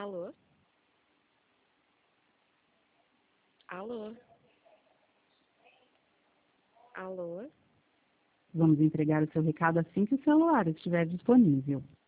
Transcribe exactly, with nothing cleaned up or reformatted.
Alô? Alô? Alô? Vamos entregar o seu recado assim que o celular estiver disponível.